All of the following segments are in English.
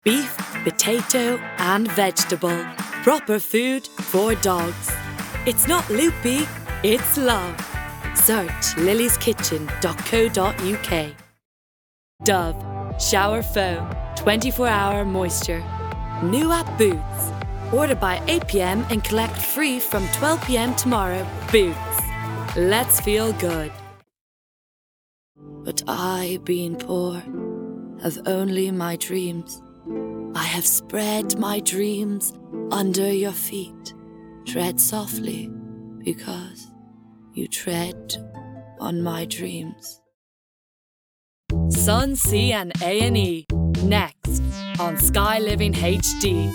Beef, potato and vegetable. Proper food for dogs. It's not loopy, it's love. Search lillyskitchen.co.uk. Dove Shower Foam 24-hour moisture. New at Boots. Order by 8 p.m. and collect free from 12 p.m. tomorrow. Boots. Let's feel good. But I, being poor, have only my dreams. I have spread my dreams under your feet. Tread softly, because you tread on my dreams. Sun, Sea and A&E. Next on Sky Living HD.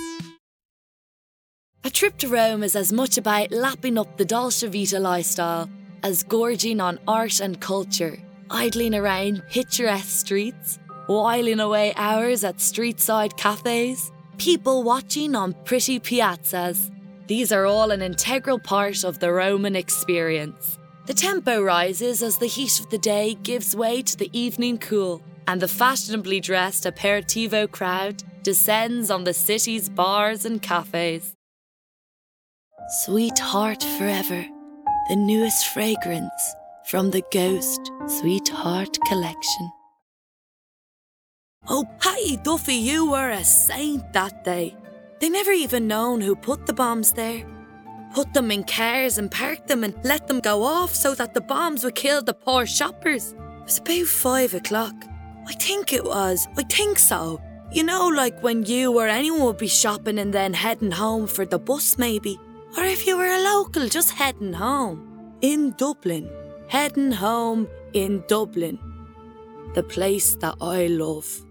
A trip to Rome is as much about lapping up the Dolce Vita lifestyle as gorging on art and culture, idling around picturesque streets, whiling away hours at street-side cafes, people watching on pretty piazzas. These are all an integral part of the Roman experience. The tempo rises as the heat of the day gives way to the evening cool, and the fashionably dressed aperitivo crowd descends on the city's bars and cafes. Sweetheart Forever, the newest fragrance from the Ghost Sweetheart collection. Oh, Patty Duffy, you were a saint that day. They never even known who put the bombs there. Put them in cars and parked them and let them go off so that the bombs would kill the poor shoppers. It was about 5 o'clock. I think it was. I think so. You know, like when you or anyone would be shopping and then heading home for the bus maybe. Or if you were a local, just heading home. In Dublin. Heading home in Dublin. The place that I love.